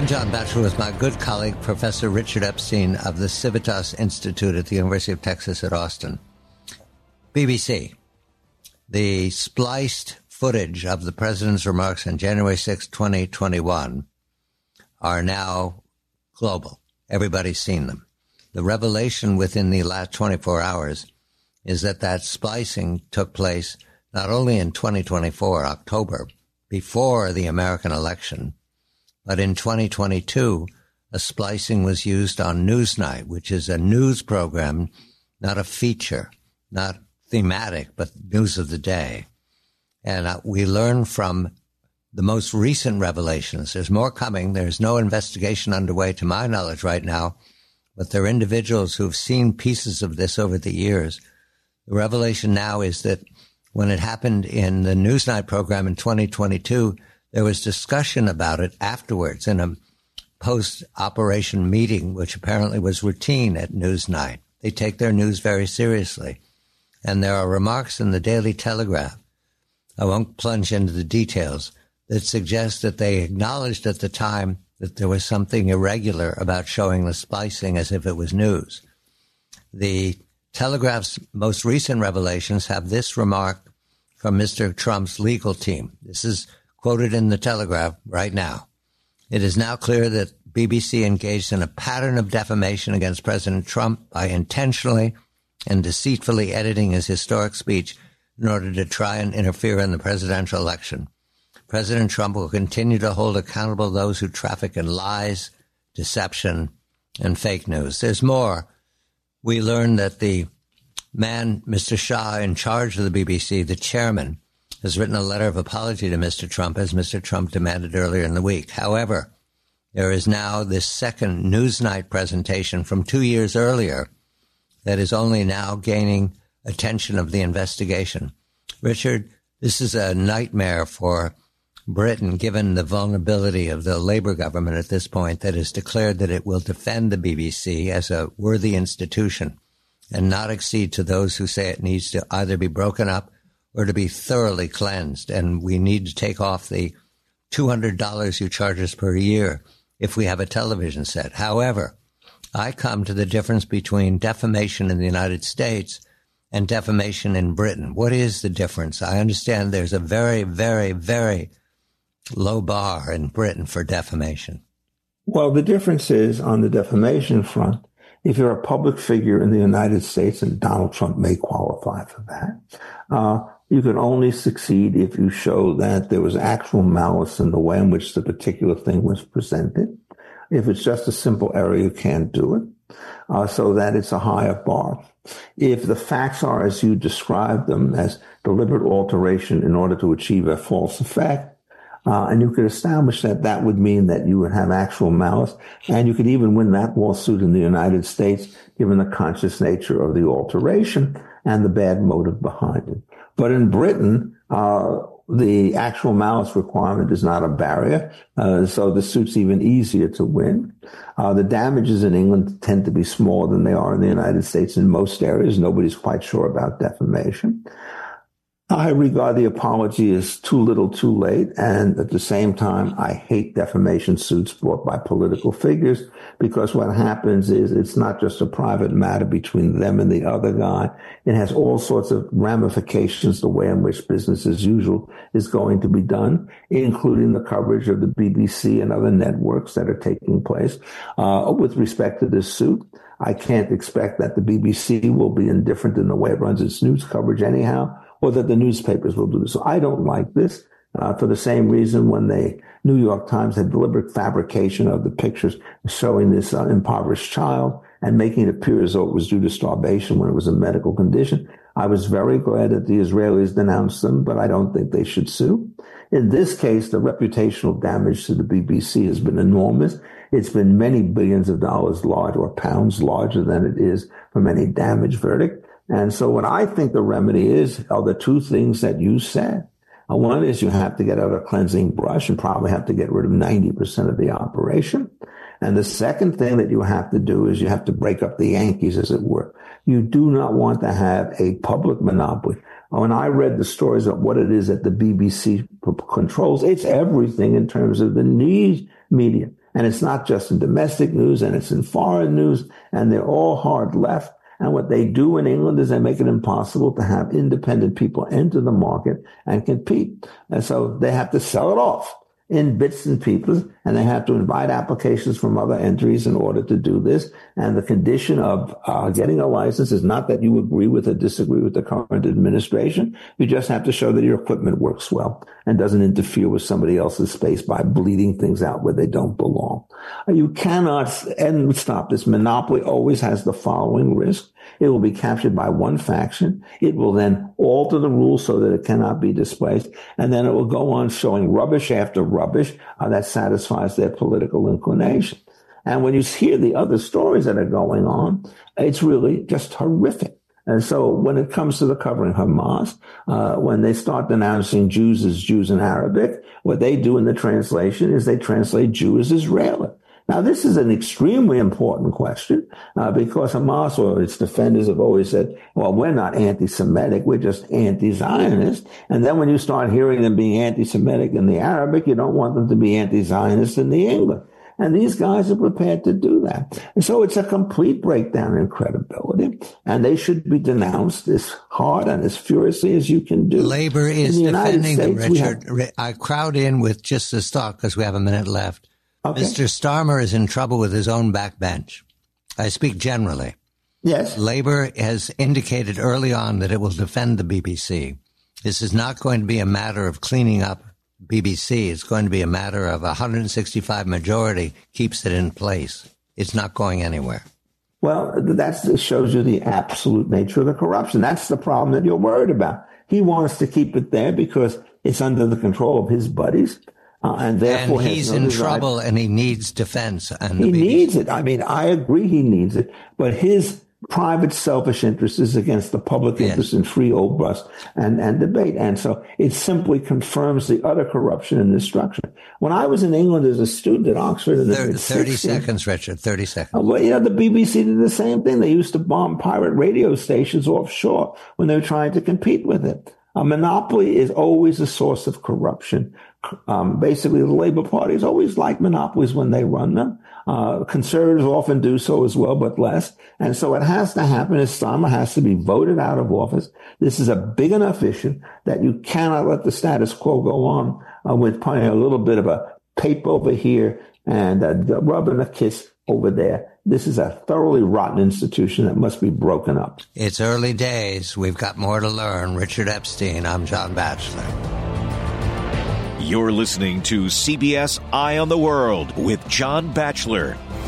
I'm John Batchelor with my good colleague, Professor Richard Epstein of the Civitas Institute at the University of Texas at Austin. BBC. The spliced footage of the president's remarks on January 6, 2021 are now global. Everybody's seen them. The revelation within the last 24 hours is that splicing took place not only in 2024, October, before the American election, but in 2022, a splicing was used on Newsnight, which is a news program, not a feature, not thematic, but news of the day. And we learn from the most recent revelations. There's more coming. There's no investigation underway, to my knowledge, right now, but there are individuals who've seen pieces of this over the years. The revelation now is that when it happened in the Newsnight program in 2022, there was discussion about it afterwards in a post-operation meeting, which apparently was routine at Newsnight. They take their news very seriously. And there are remarks in the Daily Telegraph, I won't plunge into the details, that suggest that they acknowledged at the time that there was something irregular about showing the splicing as if it was news. The Telegraph's most recent revelations have this remark from Mr. Trump's legal team. This is quoted in the Telegraph right now. It is now clear that BBC engaged in a pattern of defamation against President Trump by intentionally and deceitfully editing his historic speech in order to try and interfere in the presidential election. President Trump will continue to hold accountable those who traffic in lies, deception, and fake news. There's more. We learned that the man, Mr. Shah, in charge of the BBC, the chairman, has written a letter of apology to Mr. Trump, as Mr. Trump demanded earlier in the week. However, there is now this second Newsnight presentation from 2 years earlier that is only now gaining attention of the investigation. Richard, this is a nightmare for Britain, given the vulnerability of the Labour government at this point that has declared that it will defend the BBC as a worthy institution and not accede to those who say it needs to either be broken up or to be thoroughly cleansed. And we need to take off the $200 you charge us per year if we have a television set. However, I come to the difference between defamation in the United States and defamation in Britain. What is the difference? I understand there's a very, very, very low bar in Britain for defamation. Well, the difference is on the defamation front, if you're a public figure in the United States, and Donald Trump may qualify for that, you can only succeed if you show that there was actual malice in the way in which the particular thing was presented. If it's just a simple error, you can't do it, so that it's a higher bar. If the facts are as you describe them, as deliberate alteration in order to achieve a false effect, and you could establish that, that would mean that you would have actual malice, and you could even win that lawsuit in the United States, given the conscious nature of the alteration and the bad motive behind it. But in Britain, the actual malice requirement is not a barrier, so the suit's even easier to win. The damages in England tend to be smaller than they are in the United States in most areas. Nobody's quite sure about defamation. I regard the apology as too little too late, and at the same time, I hate defamation suits brought by political figures, because what happens is it's not just a private matter between them and the other guy. It has all sorts of ramifications, the way in which business as usual is going to be done, including the coverage of the BBC and other networks that are taking place. With respect to this suit, I can't expect that the BBC will be indifferent in the way it runs its news coverage anyhow, or that the newspapers will do this. So I don't like this for the same reason when the New York Times had deliberate fabrication of the pictures showing this impoverished child and making it appear as though it was due to starvation when it was a medical condition. I was very glad that the Israelis denounced them, but I don't think they should sue. In this case, the reputational damage to the BBC has been enormous. It's been many billions of dollars large, or pounds larger than it is from any damage verdict. And so what I think the remedy is are the two things that you said. One is you have to get out a cleansing brush and probably have to get rid of 90% of the operation. And the second thing that you have to do is you have to break up the Yankees, as it were. You do not want to have a public monopoly. When I read the stories of what it is that the BBC controls, it's everything in terms of the news media. And it's not just in domestic news, and it's in foreign news, and they're all hard left. And what they do in England is they make it impossible to have independent people enter the market and compete. And so they have to sell it off in bits and pieces, and they have to invite applications from other entries in order to do this. And the condition of getting a license is not that you agree with or disagree with the current administration. You just have to show that your equipment works well and doesn't interfere with somebody else's space by bleeding things out where they don't belong. You cannot stop this. Monopoly always has the following risk. It will be captured by one faction. It will then alter the rules so that it cannot be displaced. And then it will go on showing rubbish after rubbish that satisfies their political inclination. And when you hear the other stories that are going on, it's really just horrific. And so when it comes to the covering Hamas, when they start denouncing Jews as Jews in Arabic, what they do in the translation is they translate Jew as Israeli. Now, this is an extremely important question because Hamas or its defenders have always said, well, we're not anti-Semitic, we're just anti-Zionist. And then when you start hearing them being anti-Semitic in the Arabic, you don't want them to be anti-Zionist in the English. And these guys are prepared to do that. And so it's a complete breakdown in credibility, and they should be denounced as hard and as furiously as you can do. Labor is defending them, Richard. I crowd in with just this thought because we have a minute left. Okay. Mr. Starmer is in trouble with his own backbench. I speak generally. Yes. Labor has indicated early on that it will defend the BBC. This is not going to be a matter of cleaning up BBC. It's going to be a matter of 165 majority keeps it in place. It's not going anywhere. Well, that shows you the absolute nature of the corruption. That's the problem that you're worried about. He wants to keep it there because it's under the control of his buddies. And therefore, he's in trouble and he needs defense. And he needs it. I mean, I agree he needs it, but his private selfish interest is against the public interest in free, robust and debate. And so it simply confirms the utter corruption in this structure. When I was in England as a student at Oxford in the 30 seconds, Richard, 30 seconds. Well, the BBC did the same thing. They used to bomb pirate radio stations offshore when they were trying to compete with it. A monopoly is always a source of corruption. Basically, the Labour Party is always like monopolies when they run them. Conservatives often do so as well, but less. And so what has to happen is Starmer has to be voted out of office. This is a big enough issue that you cannot let the status quo go on with putting a little bit of a paper over here and a rub and a kiss over there. This is a thoroughly rotten institution that must be broken up. It's early days. We've got more to learn. Richard Epstein, I'm John Batchelor. You're listening to CBS Eye on the World with John Batchelor.